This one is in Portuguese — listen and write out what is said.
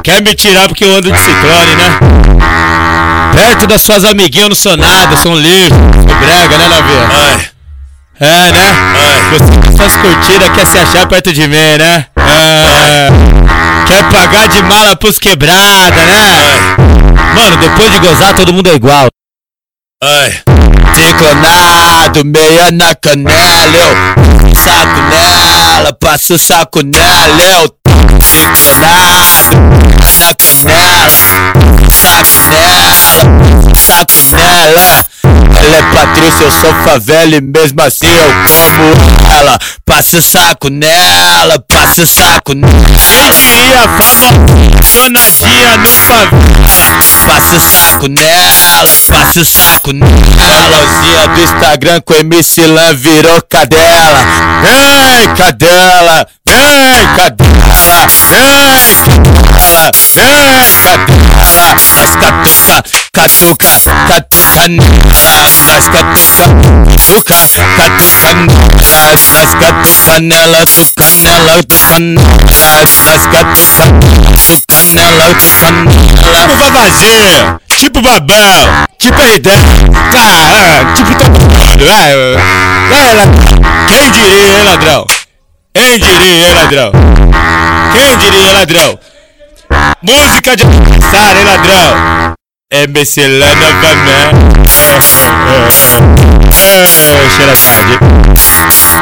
Quer me tirar porque eu ando de Ciclone, né? Perto das suas amiguinhas eu não sou nada, sou um lixo, sou brega, né, novinha? Ai. É, né? Ai. Você com suas curtidas quer se achar perto de mim, né? Quer pagar de mala pros quebrada, né? Mano, depois de gozar todo mundo é igual. Ai. Ciclonado, meia na canela, eu saco nela, passo o saco nela, eu ciclonado, na canela, saco nela, saco nela. Ela é Patrícia, eu sou favela e mesmo assim eu como ela. Passa o saco nela, passa o saco nela. Quem diria famosonadinha no favela? Passa o saco nela, passa o saco nela. Lozinha do Instagram com MC Lan virou cadela. Vem cadela, vem cadela, vem cadela, vem cadela. As catuca, catuca, catuca nela. As catuca, catuca, catuca nela. As catuca nela, tuca nela, tuca nela. As catuca, tuca nela, tuca nela. Tipo Vavazinho, tipo Babão, tipo Eidão, tipo todo mundo, quem diria, hein, ladrão? Quem diria, hein, ladrão? Quem diria, hein, ladrão? Música de aniversário, hein, ladrão? MC Lan novamente. Cheira tarde.